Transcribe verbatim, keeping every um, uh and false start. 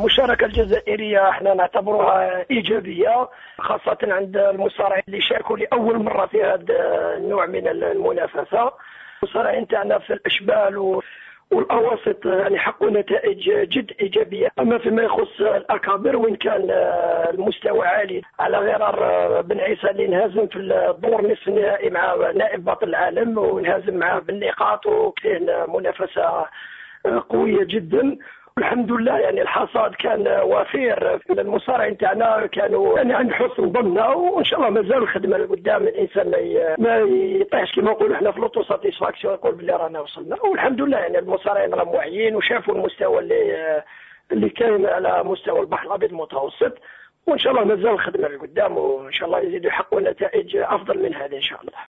المشاركة الجزائرية احنا نعتبرها إيجابية، خاصة عند المصارعين اللي شاركوا لأول مرة في هذا النوع من المنافسة. المصارعين تاعنا في الأشبال والأواسط يعني حققوا نتائج جد إيجابية. أما فيما يخص الأكابر وإن كان المستوى عالي على غرار بن عيسى اللي انهزم في الدور نصف النهائي مع نائب بطل العالم وانهزم معه بالنقاط، وكان منافسة قوية جدا. الحمد لله يعني الحصاد كان وفير، المصارعين تاعنا كانوا يعني عند حسن ظننا، وان شاء الله مازال الخدمه لقدام. الانسان ما يطيحش كما نقولوا احنا في لوتو ساتيسفاكسيون، يقول باللي رانا وصلنا. والحمد لله يعني المصارعين راهم واعيين وشافوا المستوى اللي اللي كاين على مستوى البحر الابيض المتوسط، وان شاء الله مازال الخدمه لقدام، وان شاء الله يزيدوا يحققوا نتائج افضل من هذه ان شاء الله.